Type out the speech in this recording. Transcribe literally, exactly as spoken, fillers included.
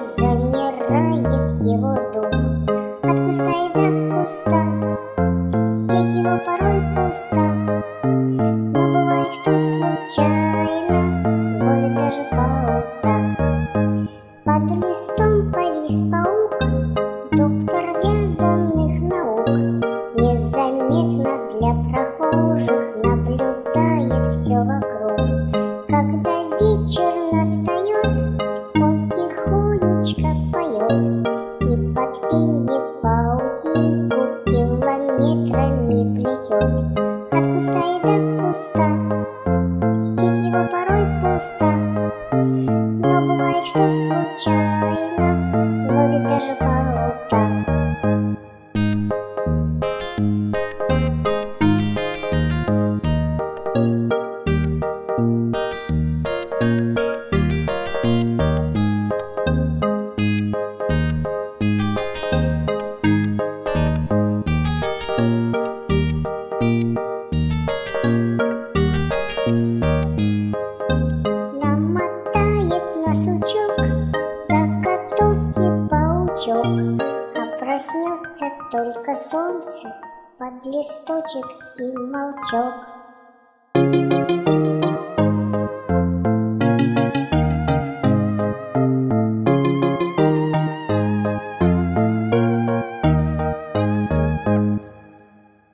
замирает его дух. От куста и до куста сеть его порой пуста, но бывает, что случайно ловит даже паука. Под листом повис паук, доктор вязаных наук, незаметно для прохожих наблюдает все вокруг. Когда вечер настает, он тихонечко поет и под пенье паутинку километрами плетет. От куста и до куста сеть его порой пуста, но бывает, что случайно ловит даже паука. Намотает на сучок заготовки паучок, а проснется только солнце под листочек и молчок.